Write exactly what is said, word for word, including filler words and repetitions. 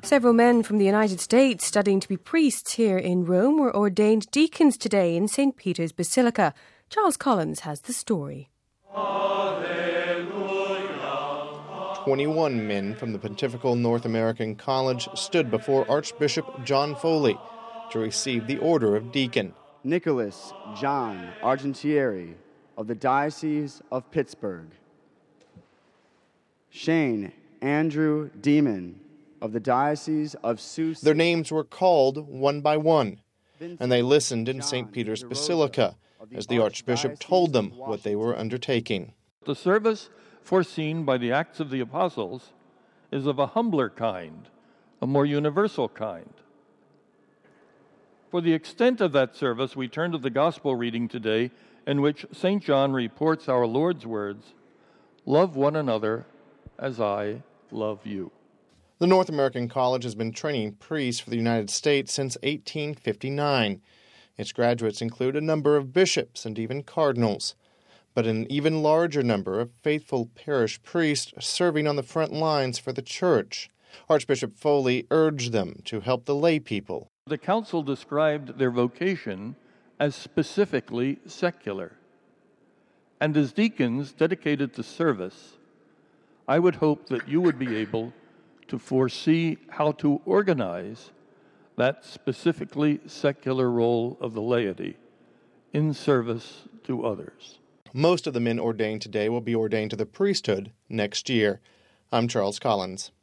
Several men from the United States studying to be priests here in Rome were ordained deacons today in Saint Peter's Basilica. Charles Collins has the story. twenty-one men from the Pontifical North American College stood before Archbishop John Foley to receive the order of deacon. Nicholas John Argentieri of the Diocese of Pittsburgh. Shane Andrew Demon of the Diocese of Sioux City. Their names were called one by one, and they listened in Saint Peter's Basilica as the Archbishop told them what they were undertaking. The service foreseen by the Acts of the Apostles is of a humbler kind, a more universal kind. For the extent of that service, we turn to the Gospel reading today, in which Saint John reports our Lord's words, "Love one another as I love you." The North American College has been training priests for the United States since eighteen fifty-nine. Its graduates include a number of bishops and even cardinals, but an even larger number of faithful parish priests serving on the front lines for the Church. Archbishop Foley urged them to help the lay people. The council described their vocation as specifically secular. And as deacons dedicated to service, I would hope that you would be able to foresee how to organize that specifically secular role of the laity in service to others. Most of the men ordained today will be ordained to the priesthood next year. I'm Charles Collins.